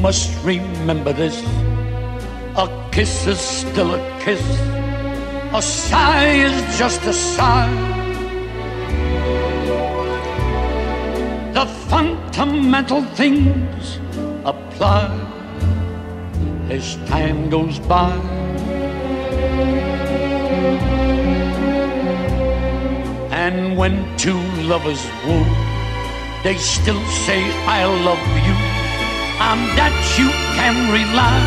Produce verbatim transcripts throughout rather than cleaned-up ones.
must remember this. A kiss is still a kiss. A sigh is just a sigh. The fundamental things apply as time goes by. And when two lovers woo, they still say I love you. On that you can rely.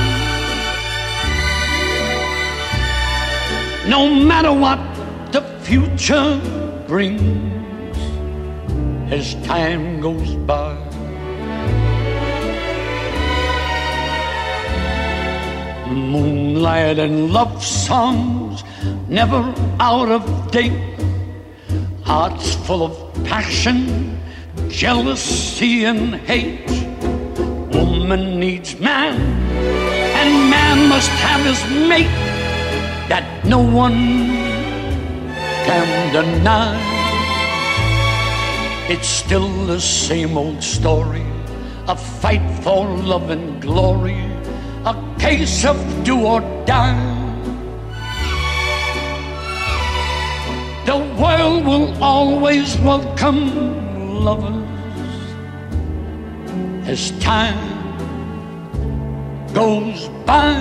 No matter what the future brings as time goes by. Moonlight and love songs never out of date. Hearts full of passion, jealousy and hate. Woman needs man, and man must have his mate. That no one can deny. It's still the same old story, a fight for love and glory, a case of do or die. The world will always welcome lovers as time goes by.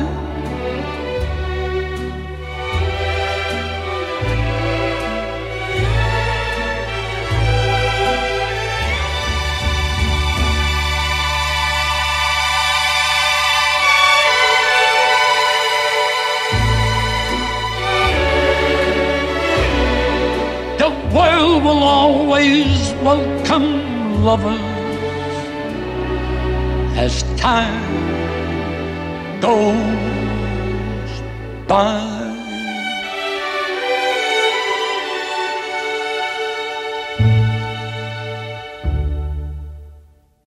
The world will always welcome lovers as time goes by.